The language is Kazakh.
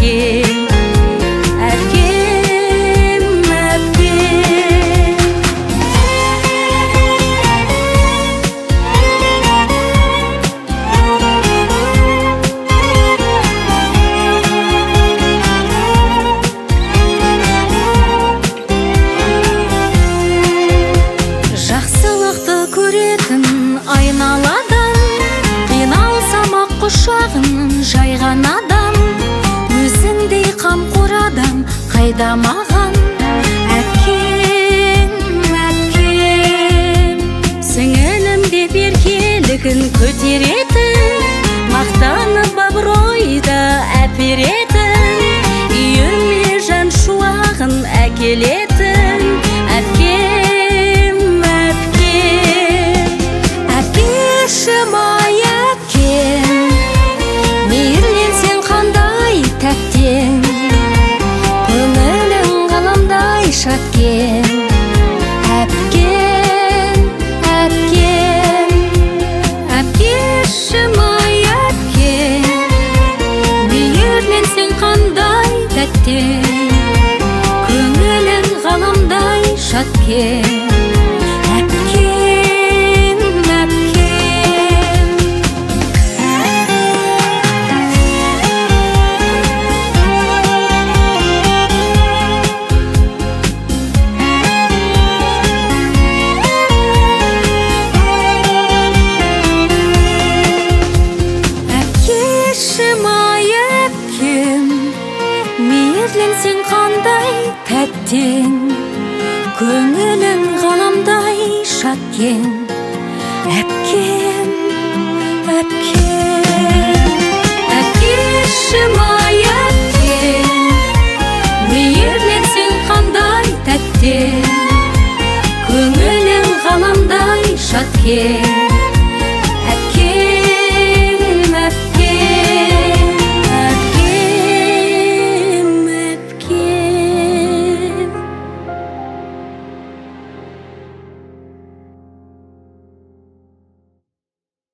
әпкем, әпкем, жақсылықты көретін айналадан, қиналсам ақ құшағын жайған адам, өзіңдей қамқор адам қайда маған? Әпкем, әпкем, сіңілім деп еркелігін көтеретін, мақтанып абыройды әперетін, үйіме жан шуағын әкелетін. Әпкем, әпкем, әпкешім ай әпкем, мейірленсең қандай тәттен, көңілің ғаламдай шаткен. Әпкем, әпкем, әпкешім ай әпкем, мейірленсең қандай тәттен, көңілің ғаламдай шаткен. Мейірленсең қандай тәттен, көңілің ғаламдай шаткен. Әпкем, әпкем, әпкешім ай әпкем, мейірленсең қандай тәттен, көңілің ғаламдай шаткен.